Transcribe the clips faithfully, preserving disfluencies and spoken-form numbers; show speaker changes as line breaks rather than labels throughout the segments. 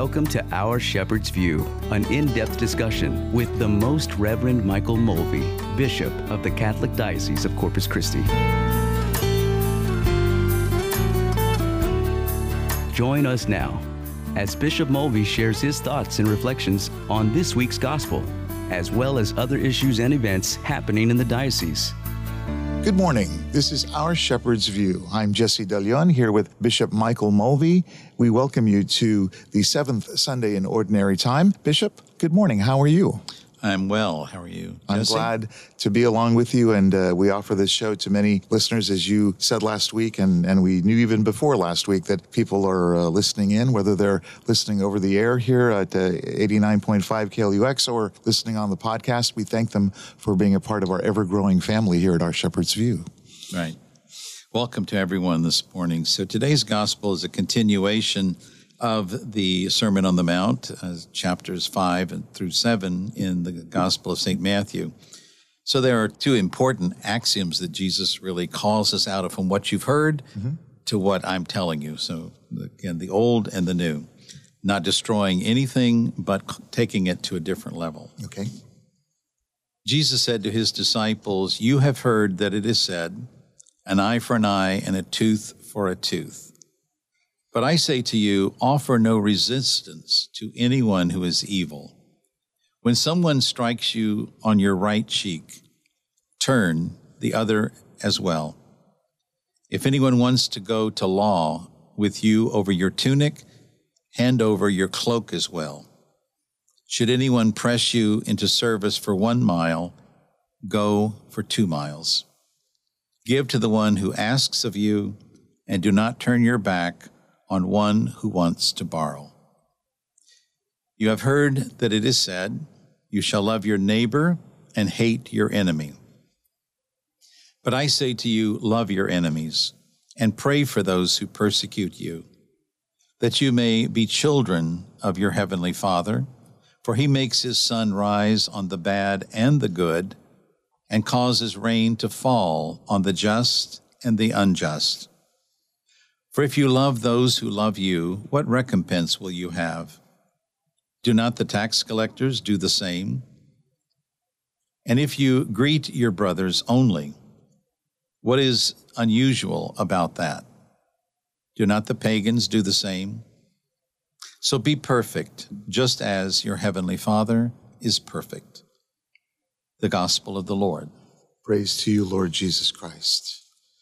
Welcome to Our Shepherd's View, an in-depth discussion with the Most Reverend Michael Mulvey, Bishop of the Catholic Diocese of Corpus Christi. Join us now as Bishop Mulvey shares his thoughts and reflections on this week's gospel, as well as other issues and events happening in the diocese.
Good morning. This is Our Shepherd's View. I'm Jesse DeLeon here with Bishop Michael Mulvey. We welcome you to the seventh Sunday in Ordinary Time. Bishop, good morning. How are you?
I'm well. How are you,
I'm
Jesse?
glad to be along with you, and uh, we offer this show to many listeners, as you said last week, and, and we knew even before last week that people are uh, listening in, whether they're listening over the air here at uh, eighty-nine point five K L U X or listening on the podcast. We thank them for being a part of our ever-growing family here at Our Shepherd's View.
Right. Welcome to everyone this morning. So today's gospel is a continuation of the Sermon on the Mount, uh, chapters five through seven in the Gospel of Saint Matthew. So there are two important axioms that Jesus really calls us out of, from what you've heard mm-hmm. to what I'm telling you. So again, the old and the new, not destroying anything, but taking it to a different level.
Okay.
Jesus said to his disciples, "You have heard that it is said, an eye for an eye and a tooth for a tooth. But I say to you, offer no resistance to anyone who is evil. When someone strikes you on your right cheek, turn the other as well. If anyone wants to go to law with you over your tunic, hand over your cloak as well. Should anyone press you into service for one mile, go for two miles. Give to the one who asks of you, and do not turn your back on one who wants to borrow. You have heard that it is said, you shall love your neighbor and hate your enemy. But I say to you, love your enemies and pray for those who persecute you, that you may be children of your heavenly Father, for he makes his sun rise on the bad and the good, and causes rain to fall on the just and the unjust. For if you love those who love you, what recompense will you have? Do not the tax collectors do the same? And if you greet your brothers only, what is unusual about that? Do not the pagans do the same? So be perfect, just as your heavenly Father is perfect." The Gospel of the Lord.
Praise to you, Lord Jesus Christ.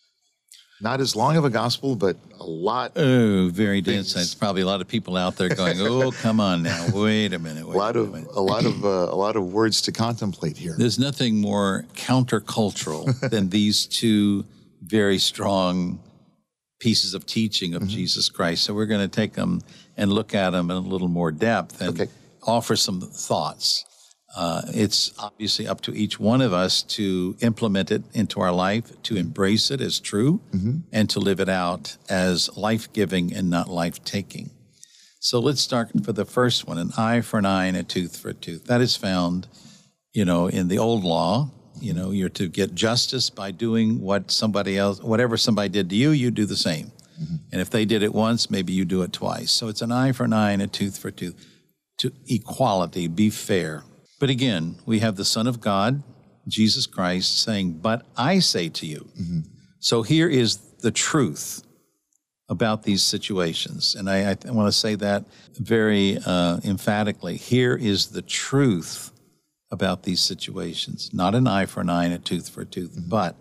Not as long of a gospel, but a lot.
Oh, very dense. There's probably a lot of people out there going, "Oh, come on now, wait a minute." Wait
a lot of
a,
a lot of uh, a lot of words to contemplate here.
There's nothing more countercultural than these two very strong pieces of teaching of mm-hmm. Jesus Christ. So we're going to take them and look at them in a little more depth and
okay.
offer some thoughts. Uh, it's obviously up to each one of us to implement it into our life, to embrace it as true, mm-hmm. and to live it out as life-giving and not life-taking. So let's start for the first one, an eye for an eye and a tooth for a tooth. That is found, you know, in the old law. You know, you're to get justice by doing what somebody else, whatever somebody did to you, you do the same. Mm-hmm. And if they did it once, maybe you do it twice. So it's an eye for an eye and a tooth for a tooth. To equality, be fair. But again, we have the Son of God, Jesus Christ, saying, "But I say to you." Mm-hmm. So here is the truth about these situations. And I, I want to say that very uh, emphatically. Here is the truth about these situations. Not an eye for an eye and a tooth for a tooth, mm-hmm. but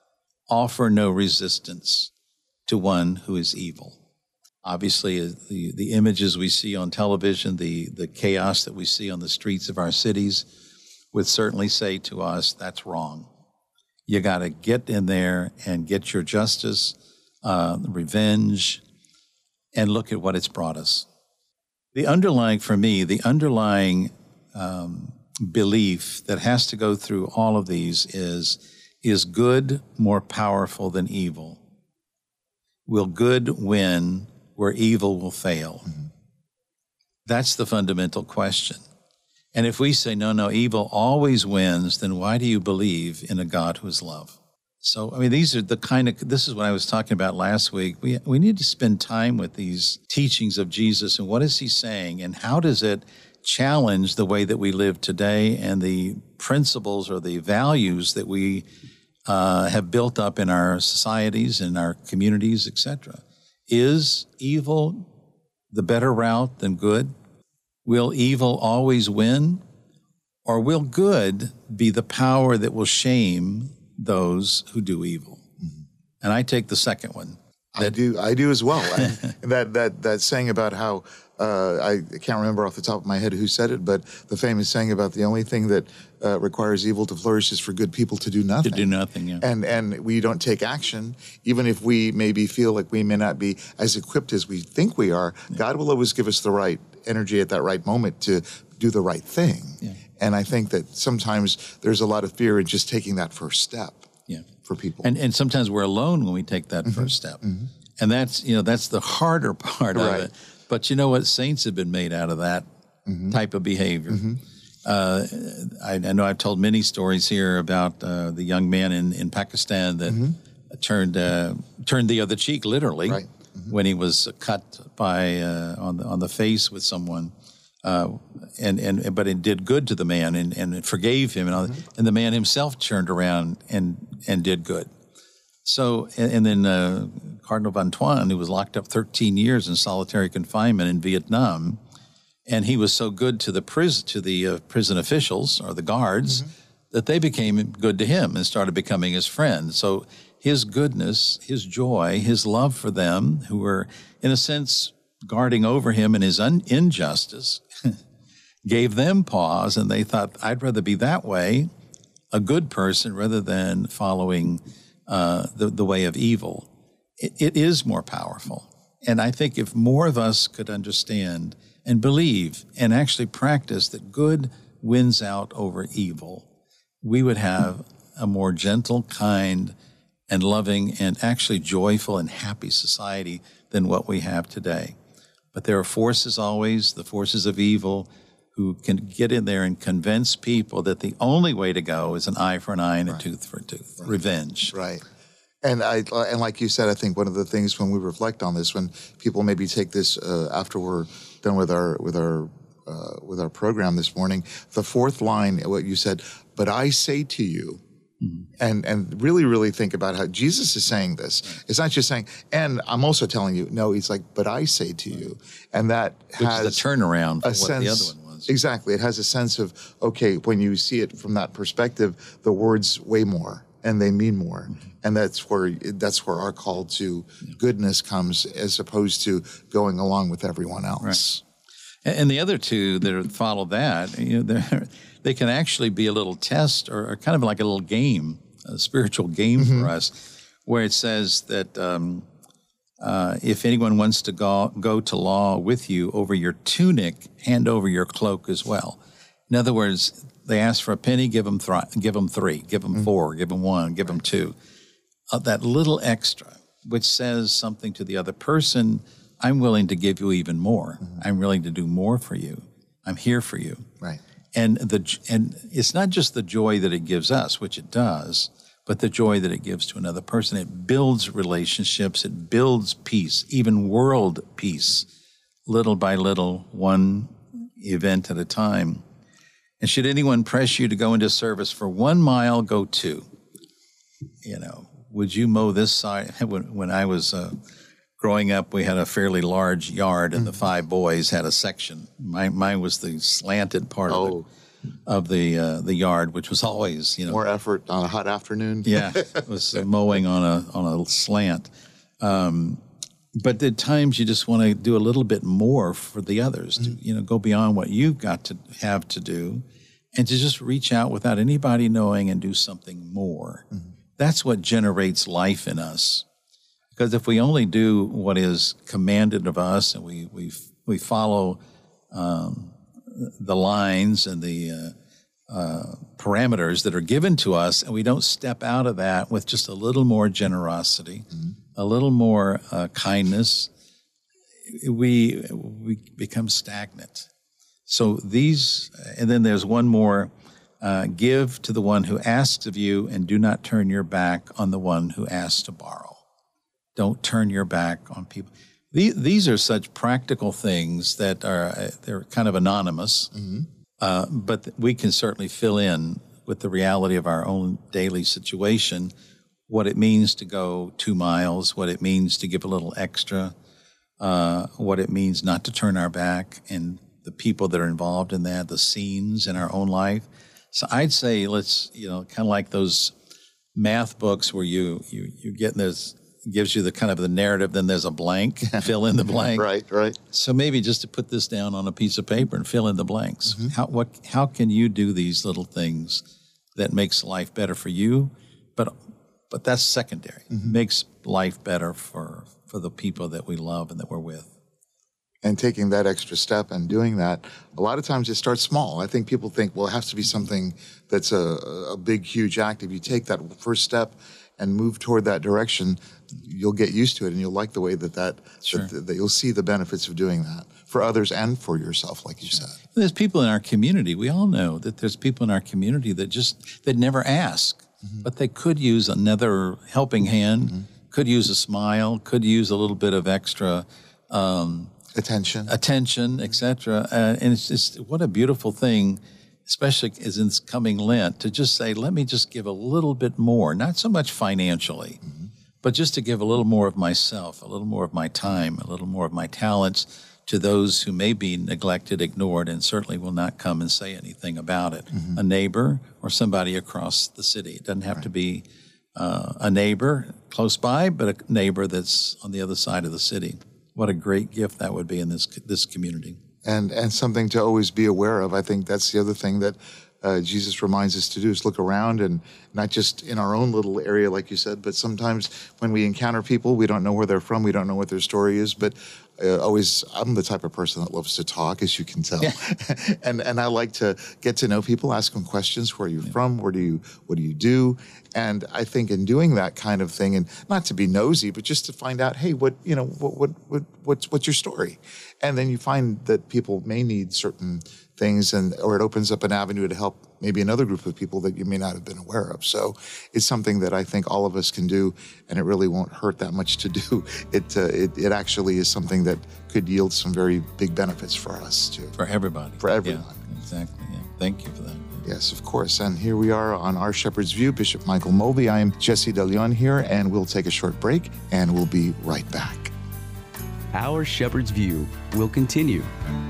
offer no resistance to one who is evil. Obviously, the, the images we see on television, the, the chaos that we see on the streets of our cities would certainly say to us, that's wrong. You got to get in there and get your justice, uh, revenge, and look at what it's brought us. The underlying, for me, the underlying um, belief that has to go through all of these is, is good more powerful than evil? Will good win where evil will fail? Mm-hmm. That's the fundamental question. And if we say, no, no, evil always wins, then why do you believe in a God who is love? So, I mean, these are the kind of, this is what I was talking about last week. We we need to spend time with these teachings of Jesus and what is he saying and how does it challenge the way that we live today and the principles or the values that we uh, have built up in our societies, in our communities, et cetera. Is evil the better route than good? Will evil always win? Or will good be the power that will shame those who do evil? Mm-hmm. And I take the second one.
I do. I do as well. And that that that saying about how uh, I can't remember off the top of my head who said it, but the famous saying about the only thing that uh, requires evil to flourish is for good people to do nothing.
To do nothing, yeah.
And and we don't take action, even if we maybe feel like we may not be as equipped as we think we are. Yeah. God will always give us the right energy at that right moment to do the right thing. Yeah. And I think that sometimes there's a lot of fear in just taking that first step. Yeah. For people.
And and sometimes we're alone when we take that mm-hmm. first step. Mm-hmm. And that's, you know, that's the harder part right. of it. But you know what? Saints have been made out of that mm-hmm. type of behavior. Mm-hmm. Uh, I, I know I've told many stories here about uh, the young man in, in Pakistan that mm-hmm. turned uh, turned the other cheek, literally, right. mm-hmm. when he was cut by uh, on the on the face with someone. Uh, and, and but it did good to the man and, and it forgave him, and, mm-hmm. and the man himself turned around and, and did good. So, and, and then uh, Cardinal Van Tuan, who was locked up thirteen years in solitary confinement in Vietnam, and he was so good to the prison to the uh, prison officials or the guards mm-hmm. that they became good to him and started becoming his friend. So his goodness, his joy, his love for them, who were in a sense guarding over him in his un- injustice, gave them pause, and they thought, I'd rather be that way, a good person, rather than following uh, the, the way of evil. It, it is more powerful. And I think if more of us could understand and believe and actually practice that good wins out over evil, we would have a more gentle, kind, and loving and actually joyful and happy society than what we have today. But there are forces always, the forces of evil, who can get in there and convince people that the only way to go is an eye for an eye and right. a tooth for a tooth. Right. Revenge.
Right. And I and like you said, I think one of the things when we reflect on this, when people maybe take this uh, after we're done with our with our uh, with our program this morning, the fourth line, what you said, but I say to you. Mm-hmm. And and really, really think about how Jesus is saying this. It's not just saying, and I'm also telling you, no, he's like, but I say to you. And that
Which
has
is a turnaround for
a
what
sense,
the other one was.
Exactly. It has a sense of, okay, when you see it from that perspective, the words weigh more and they mean more. Mm-hmm. And that's where that's where our call to yeah. goodness comes, as opposed to going along with everyone else.
Right. And the other two that follow that, you know, they're they can actually be a little test or, or kind of like a little game, a spiritual game mm-hmm. for us, where it says that um, uh, if anyone wants to go, go to law with you over your tunic, hand over your cloak as well. In other words, they ask for a penny, give them, th- give them three, give them mm-hmm. four, give them one, give them two. Uh, that little extra, which says something to the other person, I'm willing to give you even more. Mm-hmm. I'm willing to do more for you. I'm here for you.
Right.
And the and it's not just the joy that it gives us, which it does, but the joy that it gives to another person. It builds relationships. It builds peace, even world peace, little by little, one event at a time. And should anyone press you to go into service for one mile, go two. You know, would you mow this side? When, when I was uh, growing up, we had a fairly large yard, and mm-hmm. the five boys had a section. Mine, mine was the slanted part oh. of the, of the, uh, the yard, which was always, you know.
More effort on a hot afternoon.
Yeah, it was uh, mowing on a on a slant. Um, but at times you just want to do a little bit more for the others, mm-hmm. to, you know, go beyond what you got to have to do, and to just reach out without anybody knowing and do something more. Mm-hmm. That's what generates life in us. Because if we only do what is commanded of us, and we we we follow um, the lines and the uh, uh, parameters that are given to us, and we don't step out of that with just a little more generosity, mm-hmm. a little more uh, kindness, we we become stagnant. So these, and then there's one more Uh, give to the one who asks of you, and do not turn your back on the one who asks to borrow. Don't turn your back on people. These, these are such practical things that are uh, they're kind of anonymous, mm-hmm. uh, but we can certainly fill in with the reality of our own daily situation what it means to go two miles, what it means to give a little extra, uh, what it means not to turn our back, and the people that are involved in that, the scenes in our own life. So I'd say let's, you know, kind of like those math books where you you you get this, gives you the kind of the narrative, then there's a blank, fill in the blank.
Right, right.
So maybe just to put this down on a piece of paper and fill in the blanks.
Mm-hmm.
How what how can you do these little things that makes life better for you? But but that's secondary.
Mm-hmm.
Makes life better for for the people that we love and that we're with.
And taking that extra step and doing that, a lot of times it starts small. I think people think, well, it has to be something that's a, a big, huge act. If you take that first step and move toward that direction, you'll get used to it, and you'll like the way that that,
Sure.
that, that you'll see the benefits of doing that for others and for yourself, like you
Sure.
said.
There's people in our community. We all know that there's people in our community that just, that never ask, mm-hmm. but they could use another helping hand, mm-hmm. could use a smile, could use a little bit of extra um,
attention,
attention, et cetera. Uh, and it's just, what a beautiful thing, especially as in this coming Lent, to just say, let me just give a little bit more, not so much financially, mm-hmm. but just to give a little more of myself, a little more of my time, a little more of my talents to those who may be neglected, ignored, and certainly will not come and say anything about it. Mm-hmm. A neighbor or somebody across the city. It doesn't have right. to be uh, a neighbor close by, but a neighbor that's on the other side of the city. What a great gift that would be in this this community.
And and something to always be aware of. I think that's the other thing that uh, Jesus reminds us to do, is look around, and not just in our own little area, like you said, but sometimes when we encounter people, we don't know where they're from, we don't know what their story is, but uh, always, I'm the type of person that loves to talk, as you can tell. Yeah. and and I like to get to know people, ask them questions. Where are you yeah. from? Where do you, what do you do? And I think in doing that kind of thing, and not to be nosy, but just to find out, hey, what, you know, what, what, what what's, what's your story? And then you find that people may need certain things, and or it opens up an avenue to help maybe another group of people that you may not have been aware of. So it's something that I think all of us can do, and it really won't hurt that much to do. It uh, it, it actually is something that could yield some very big benefits for us too.
For everybody.
For everyone.
Yeah, exactly. Yeah. Thank you for that.
Yes, of course. And here we are on Our Shepherd's View. Bishop Michael Mulvey. I am Jesse DeLeon here, and we'll take a short break, and we'll be right back.
Our Shepherd's View will continue.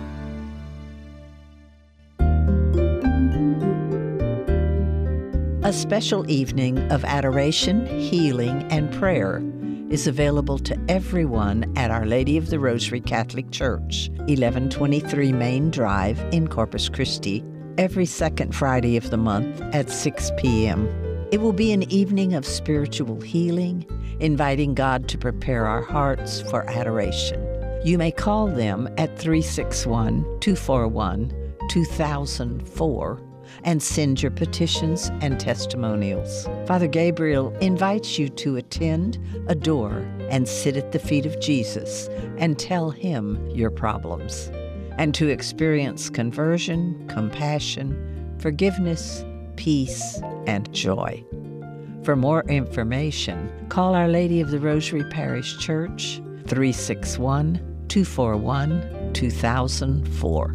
A special evening of adoration, healing, and prayer is available to everyone at Our Lady of the Rosary Catholic Church, eleven twenty-three Main Drive in Corpus Christi, every second Friday of the month at six p.m. It will be an evening of spiritual healing, inviting God to prepare our hearts for adoration. You may call them at three six one, two four one, two thousand four and send your petitions and testimonials. Father Gabriel invites you to attend, adore, and sit at the feet of Jesus and tell him your problems, and to experience conversion, compassion, forgiveness, peace, and joy. For more information, call Our Lady of the Rosary Parish Church, three six one, two four one, two thousand four.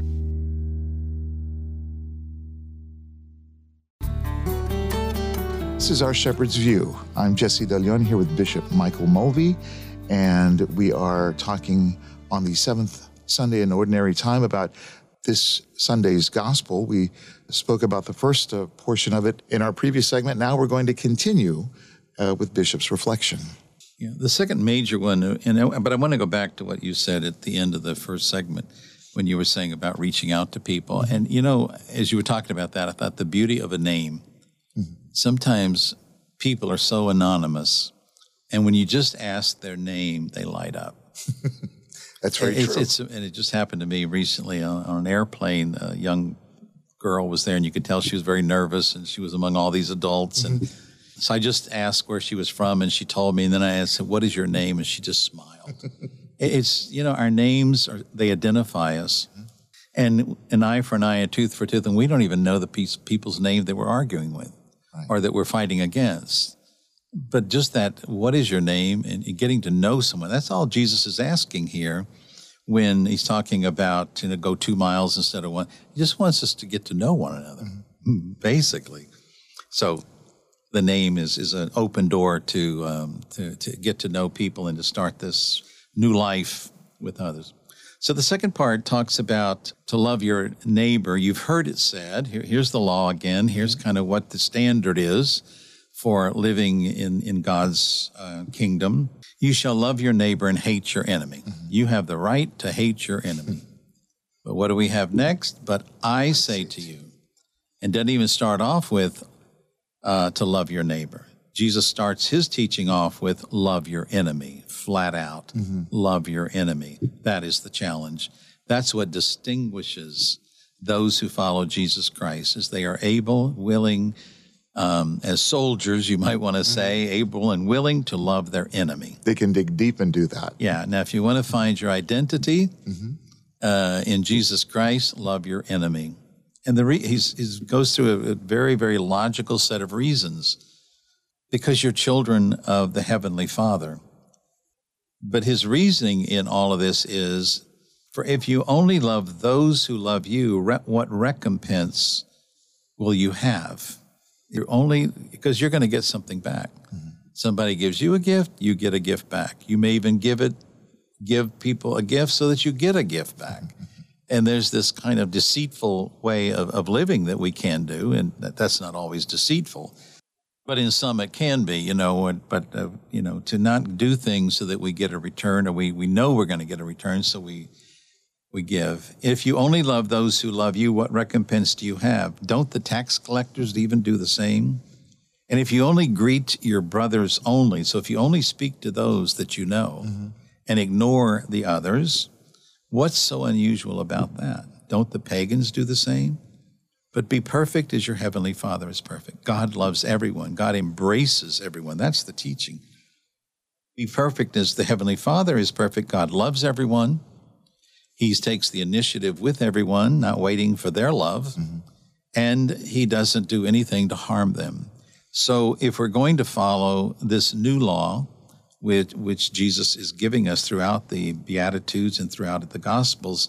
This is Our Shepherd's View. I'm Jesse DeLeon here with Bishop Michael Mulvey, and we are talking on the seventh Sunday in Ordinary Time about this Sunday's Gospel. We spoke about the first uh, portion of it in our previous segment. Now we're going to continue uh, with Bishop's reflection.
Yeah, the second major one, and but I want to go back to what you said at the end of the first segment when you were saying about reaching out to people. Mm-hmm. And, you know, as you were talking about that, I thought the beauty of a name. Mm-hmm. Sometimes people are so anonymous, and when you just ask their name, they light up.
That's very
it's,
true.
It's, and it just happened to me recently on, on an airplane. A young girl was there, and you could tell she was very nervous, and she was among all these adults. And so I just asked where she was from, and she told me, and then I asked, what is your name? And she just smiled. It's, you know, our names, are they identify us. And an eye for an eye, a tooth for a tooth, and we don't even know the piece, people's name that we're arguing with right. or that we're fighting against. But just that, what is your name, and getting to know someone, that's all Jesus is asking here when he's talking about, you know, go two miles instead of one. He just wants us to get to know one another, mm-hmm. basically. So the name is is an open door to, um, to to get to know people and to start this new life with others. So the second part talks about to love your neighbor. You've heard it said. Here, here's the law again. Here's kind of what the standard is for living in, in God's uh, kingdom. You shall love your neighbor and hate your enemy. Mm-hmm. You have the right to hate your enemy. But what do we have next? But I say to you, and doesn't even start off with uh, to love your neighbor. Jesus starts his teaching off with love your enemy, flat out, mm-hmm. love your enemy. That is the challenge. That's what distinguishes those who follow Jesus Christ, is they are able, willing, um, as soldiers, you might want to say, mm-hmm. able and willing to love their enemy.
They can dig deep and do that.
Yeah. Now, if you want to find your identity mm-hmm. uh, in Jesus Christ, love your enemy. And the re- he's, he goes through a, a very, very logical set of reasons. Because you're children of the Heavenly Father. But his reasoning in all of this is, for if you only love those who love you, re- what recompense will you have? You're only, because you're going to get something back. Mm-hmm. Somebody gives you a gift, you get a gift back. You may even give it, give people a gift so that you get a gift back. Mm-hmm. And there's this kind of deceitful way of, of living that we can do, and that, that's not always deceitful. But in some it can be, you know, but, uh, you know, to not do things so that we get a return, or we, we know we're going to get a return, so we we give. If you only love those who love you, what recompense do you have? Don't the tax collectors even do the same? And if you only greet your brothers only, so if you only speak to those that you know mm-hmm. and ignore the others, what's so unusual about that? Don't the pagans do the same? But be perfect as your Heavenly Father is perfect. God loves everyone. God embraces everyone. That's the teaching. Be perfect as the Heavenly Father is perfect. God loves everyone. He takes the initiative with everyone, not waiting for their love. Mm-hmm. And he doesn't do anything to harm them. So if we're going to follow this new law, which, which Jesus is giving us throughout the Beatitudes and throughout the Gospels,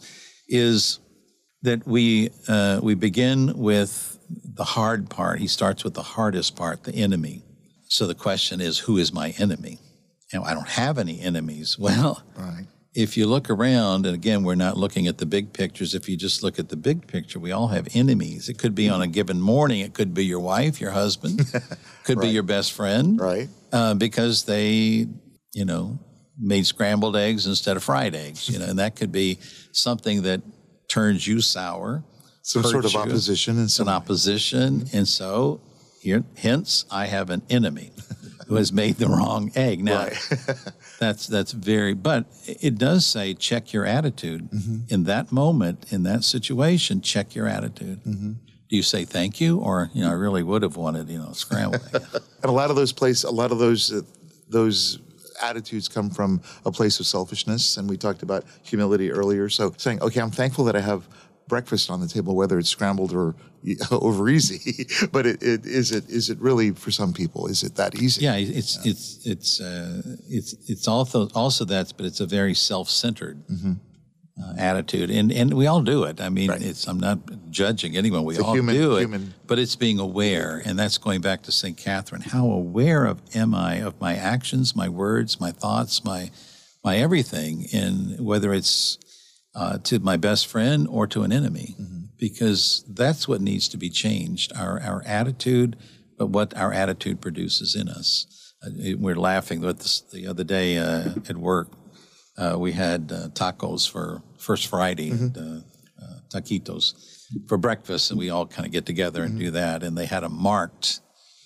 is that we uh, we begin with the hard part. He starts with the hardest part, the enemy. So the question is, who is my enemy? And I don't have any enemies. Well, right. If you look around, and again, we're not looking at the big pictures. If you just look at the big picture, we all have enemies. It could be on a given morning. It could be your wife, your husband. Could right. be your best friend.
Right.
Uh, because they, you know, made scrambled eggs instead of fried eggs. You know, and that could be something that turns you sour.
Some sort of opposition.
It's an opposition. And so, here, hence, I have an enemy who has made the wrong egg. Now, right. that's that's very, but it does say check your attitude. Mm-hmm. In that moment, in that situation, check your attitude. Mm-hmm. Do you say thank you? Or, you know, I really would have wanted, you know, scrambled egg.
And a lot of those places, a lot of those, uh, those attitudes come from a place of selfishness, and we talked about humility earlier. So saying, okay, I'm thankful that I have breakfast on the table, whether it's scrambled or over easy. But it, it is it is it really for some people? Is it that easy?
Yeah, it's yeah. it's it's uh, it's it's also also that, but it's a very self-centered mm-hmm. uh, attitude, and and we all do it. I mean, right. it's I'm not judging anyone. We
it's
all
human,
do it,
human.
But it's being aware, and that's going back to Saint Catherine. How aware of am I of my actions, my words, my thoughts, my my everything, and whether it's uh, to my best friend or to an enemy, mm-hmm. because that's what needs to be changed. Our our attitude, but what our attitude produces in us. Uh, we're laughing with this, the other day uh, at work. Uh, we had uh, tacos for First Friday, mm-hmm. and, uh, uh, taquitos for breakfast, and we all kind of get together and mm-hmm. do that. And they had them marked,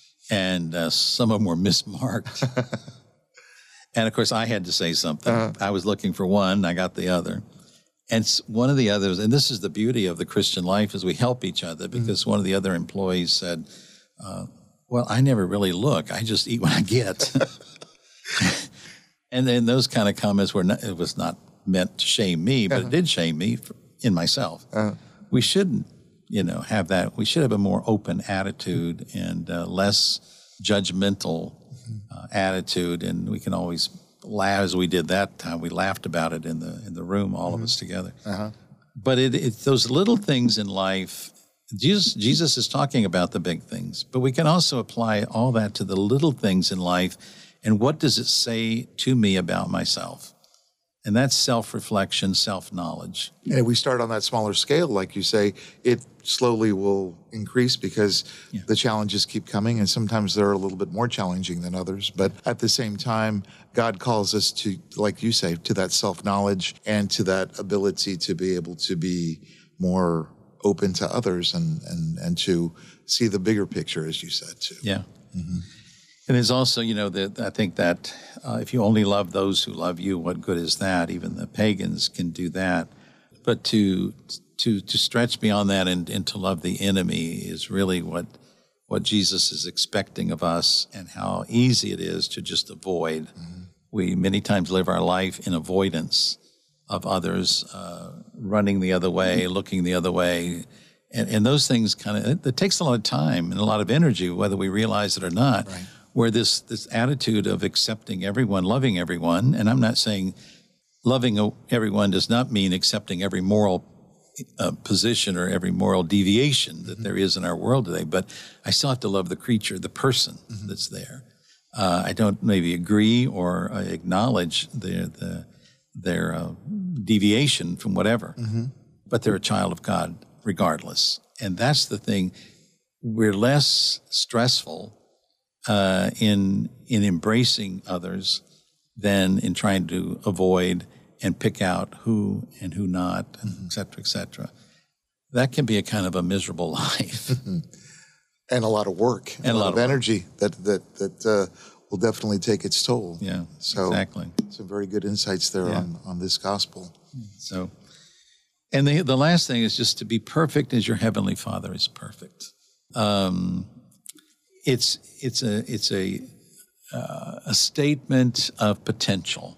and uh, some of them were mismarked. And of course, I had to say something. Uh-huh. I was looking for one, I got the other. And one of the others, and this is the beauty of the Christian life, is we help each other, because mm-hmm. one of the other employees said, uh, well, I never really look. I just eat what I get. And then those kind of comments were not, it was not meant to shame me, but it did shame me for, in myself. Uh, we shouldn't, you know, have that. We should have a more open attitude and uh, less judgmental uh, attitude. And we can always laugh, as we did that time. We laughed about it in the in the room, all mm-hmm. of us together. Uh-huh. But it, it's those little things in life. Jesus, Jesus is talking about the big things, but we can also apply all that to the little things in life. And what does it say to me about myself? And that's self-reflection, self-knowledge.
And if we start on that smaller scale, like you say, it slowly will increase because yeah. the challenges keep coming, and sometimes they're a little bit more challenging than others. But at the same time, God calls us to, like you say, to that self-knowledge and to that ability to be able to be more open to others and, and, and to see the bigger picture, as you said, too.
Yeah. Mm-hmm. And there's also, you know, that I think that uh, if you only love those who love you, what good is that? Even the pagans can do that. But to to to stretch beyond that and, and to love the enemy is really what what Jesus is expecting of us, and how easy it is to just avoid. Mm-hmm. We many times live our life in avoidance of others, uh, running the other way, looking the other way. And, and those things kind of, it, it takes a lot of time and a lot of energy, whether we realize it or not. Right. Where this this attitude of accepting everyone, loving everyone, and I'm not saying loving everyone does not mean accepting every moral uh, position or every moral deviation that mm-hmm. there is in our world today, but I still have to love the creature, the person mm-hmm. that's there. Uh, I don't maybe agree or uh, acknowledge their, the, their uh, deviation from whatever, mm-hmm. but they're a child of God regardless. And that's the thing. We're less stressful Uh, in in embracing others than in trying to avoid and pick out who and who not, and et cetera, et cetera. That can be a kind of a miserable life.
And a lot of work. And, and a lot, lot of, of energy that, that, that uh, will definitely take its toll.
Yeah,
so
exactly.
Some very good insights there yeah. on, on this gospel.
So, and the, the last thing is just to be perfect as your heavenly Father is perfect. Um It's it's a it's a uh, a statement of potential.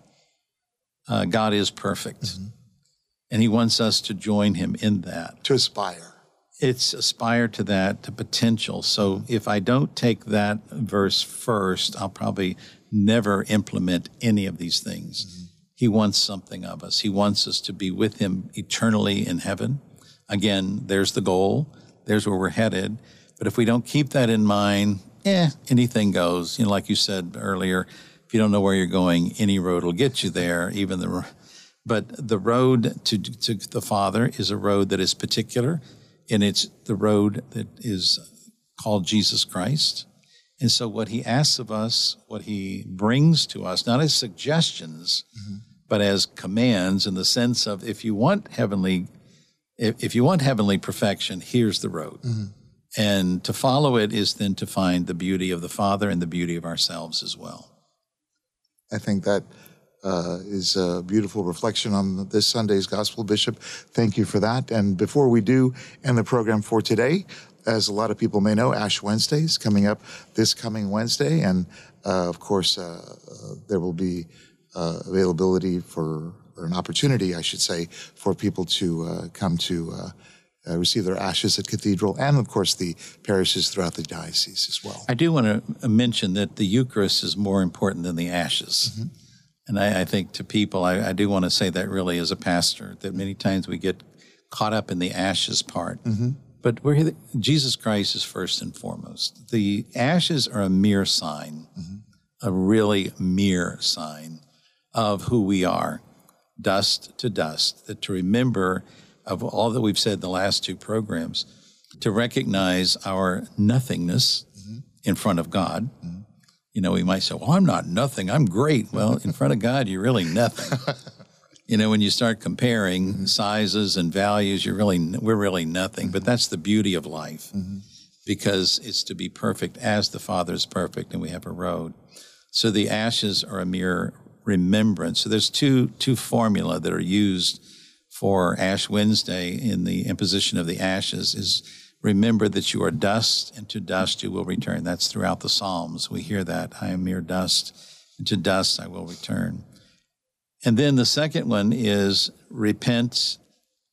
Uh, God is perfect, mm-hmm. and He wants us to join Him in that.
To aspire.
It's aspire to that, to potential. So mm-hmm. if I don't take that verse first, I'll probably never implement any of these things. Mm-hmm. He wants something of us. He wants us to be with Him eternally in heaven. Again, there's the goal. There's where we're headed. But if we don't keep that in mind, eh, anything goes. You know, like you said earlier, if you don't know where you're going, any road will get you there. Even the, but the road to to the Father is a road that is particular, and it's the road that is called Jesus Christ. And so, what He asks of us, what He brings to us, not as suggestions, mm-hmm. but as commands, in the sense of if you want heavenly, if, if you want heavenly perfection, here's the road. Mm-hmm. And to follow it is then to find the beauty of the Father and the beauty of ourselves as well.
I think that uh, is a beautiful reflection on this Sunday's Gospel, Bishop. Thank you for that. And before we do end the program for today, as a lot of people may know, Ash Wednesday is coming up this coming Wednesday. And, uh, of course, uh, uh, there will be uh, availability for, or an opportunity, I should say, for people to uh, come to uh, Uh, receive their ashes at Cathedral, and of course the parishes throughout the diocese as well.
I do want to mention that the Eucharist is more important than the ashes. Mm-hmm. And I, I think to people, I, I do want to say that really as a pastor, that many times we get caught up in the ashes part. Mm-hmm. But we're, Jesus Christ is first and foremost. The ashes are a mere sign, mm-hmm. a really mere sign of who we are, dust to dust, that to remember of all that we've said in the last two programs, to recognize our nothingness mm-hmm. in front of God. Mm-hmm. You know, we might say, well, I'm not nothing, I'm great. Well, in front of God, you're really nothing. You know, when you start comparing mm-hmm. sizes and values, you're really, we're really nothing. Mm-hmm. But that's the beauty of life, mm-hmm. because it's to be perfect as the Father is perfect, and we have a road. So the ashes are a mere remembrance. So there's two two formula that are used for Ash Wednesday in the imposition of the ashes is remember that you are dust, and to dust you will return. That's throughout the Psalms. We hear that. I am mere dust, and to dust I will return. And then the second one is repent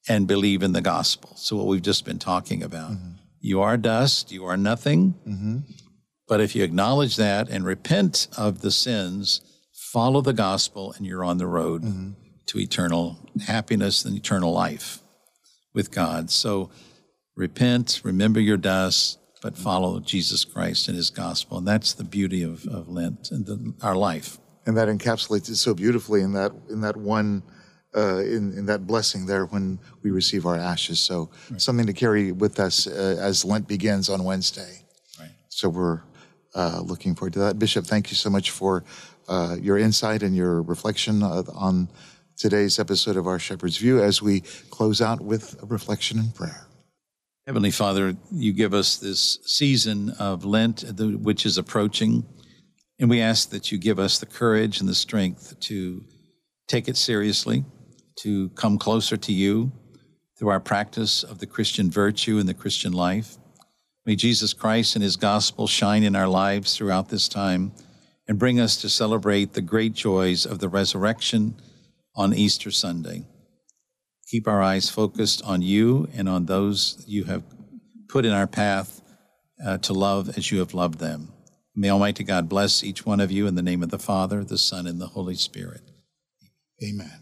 and believe in the gospel. So what we've just been talking about.
Mm-hmm.
You are dust, you are nothing.
Mm-hmm.
But if you acknowledge that and repent of the sins, follow the gospel, and you're on the road mm-hmm. to eternal happiness and eternal life with God. So repent, remember your dust, but follow Jesus Christ and his gospel. And that's the beauty of, of Lent and the, our life.
And that encapsulates it so beautifully in that in that one, uh, in, in that blessing there when we receive our ashes. So right. something to carry with us uh, as Lent begins on Wednesday.
Right.
So we're uh, looking forward to that. Bishop, thank you so much for uh, your insight and your reflection uh, on today's episode of Our Shepherd's View as we close out with a reflection and prayer.
Heavenly Father, you give us this season of Lent, which is approaching, and we ask that you give us the courage and the strength to take it seriously, to come closer to you through our practice of the Christian virtue and the Christian life. May Jesus Christ and his gospel shine in our lives throughout this time and bring us to celebrate the great joys of the resurrection on Easter Sunday. Keep our eyes focused on you and on those you have put in our path uh, to love as you have loved them. May Almighty God bless each one of you in the name of the Father, the Son, and the Holy Spirit.
Amen.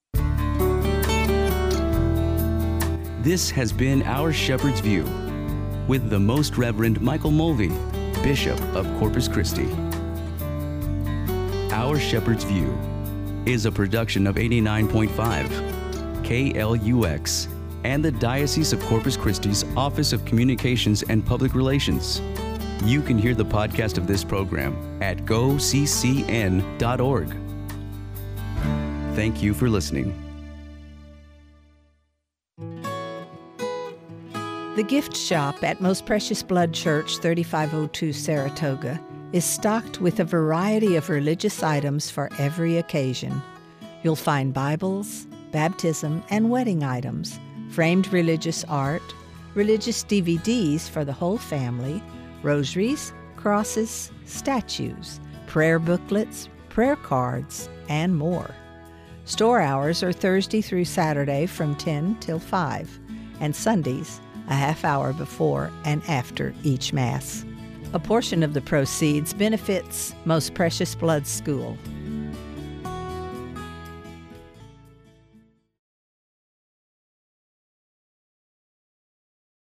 This has been Our Shepherd's View with the Most Reverend Michael Mulvey, Bishop of Corpus Christi. Our Shepherd's View is a production of eighty-nine point five K L U X and the Diocese of Corpus Christi's Office of Communications and Public Relations. You can hear the podcast of this program at go c c n dot org. Thank you for listening.
The gift shop at Most Precious Blood Church, thirty-five oh two Saratoga, is stocked with a variety of religious items for every occasion. You'll find Bibles, baptism and wedding items, framed religious art, religious D V Ds for the whole family, rosaries, crosses, statues, prayer booklets, prayer cards, and more. Store hours are Thursday through Saturday from ten till five, and Sundays a half hour before and after each Mass. A portion of the proceeds benefits Most Precious Blood School.